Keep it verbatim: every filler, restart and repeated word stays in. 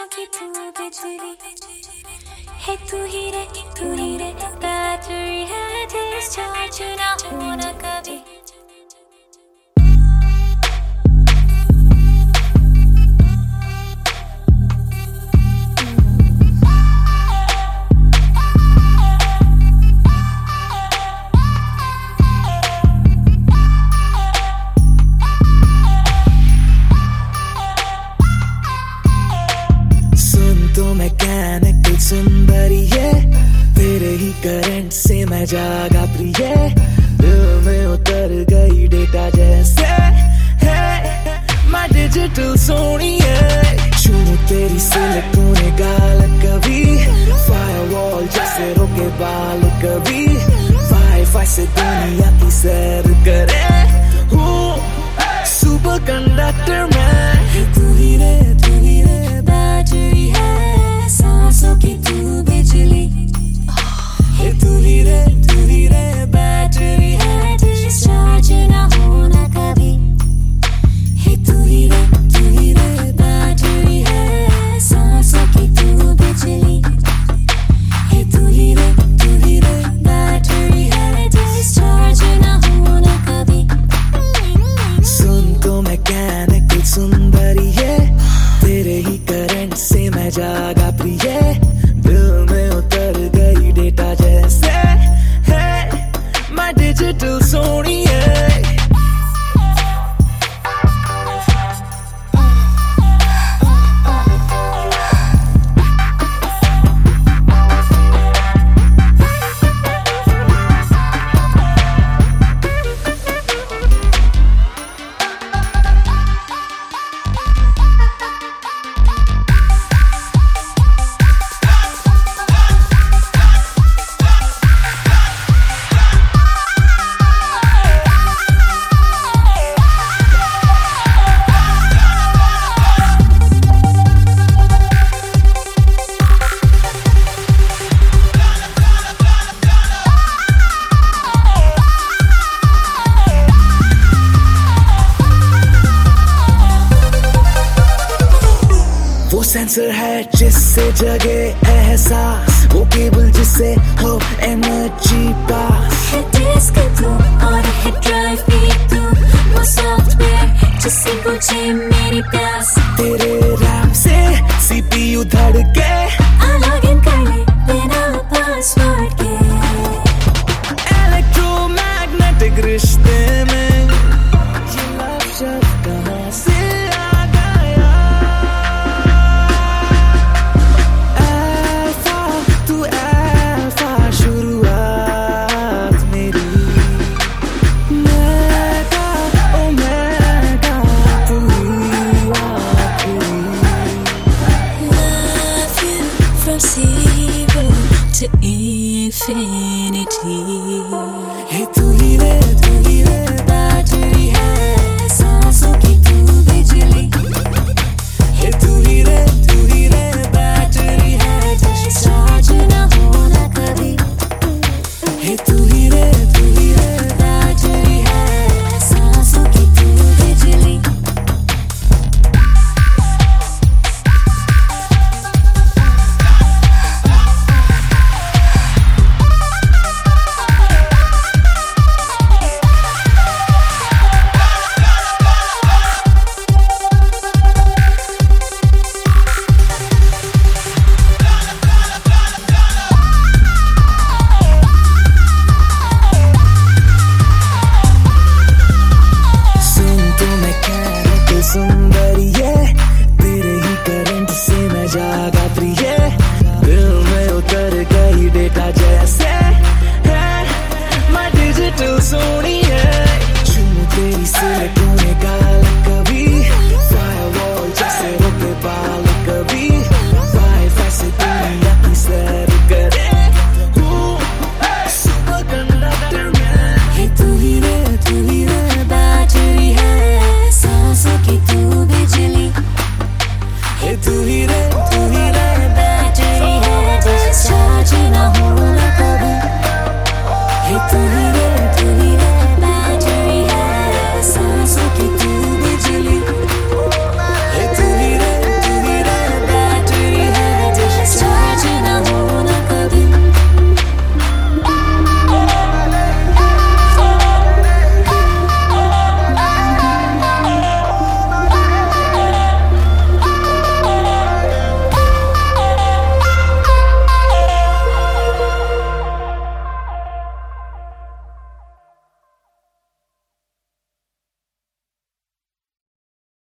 की तू बिजली है, तू ही रे तू ही रे बैटरी है, डिस्चार्ज ना होना कभी। तो मैकेनिकल सुंदरी है, तेरे ही करंट से मैं जागा प्रिय, दिल में उतर गई डेटा जैसे है, मैं डिजिटल सोनी है, छू तेरी सिलिकॉन गाल कभी, फायरवॉल जैसे रोके बाल कभी, वाईफाई से दुनिया की सैर करे, हूँ सुपर कंडक्टर मैं, तू ही रे तू ही रे बैटरी है, सांसों की तू बिजली है, तू ही रे तू ही रे बैटरी है, डिस्चार्ज ना होना कभी है, तू ही रे तू ही रे बैटरी है, सांसों की तू बिजली है, तू ही रे तू ही रे बैटरी है, डिस्चार्ज ना होना कभी। सुन तो मैकेनिकल सुंदरी है, तेरे ही करंट से मैं जागा प्रिय, दिल में उतर गई डेटा जैसे है, मैं डिजिटल सोनी है। वो सेंसर है जिससे जगे एहसास, वो केबल जिससे हो एनर्जी पास, है डिस्क तू और है ड्राइव भी तू, वो सॉफ्टवेयर जिससे पूछे मेरी प्यास, तेरे रैम से सीपीयू धड़के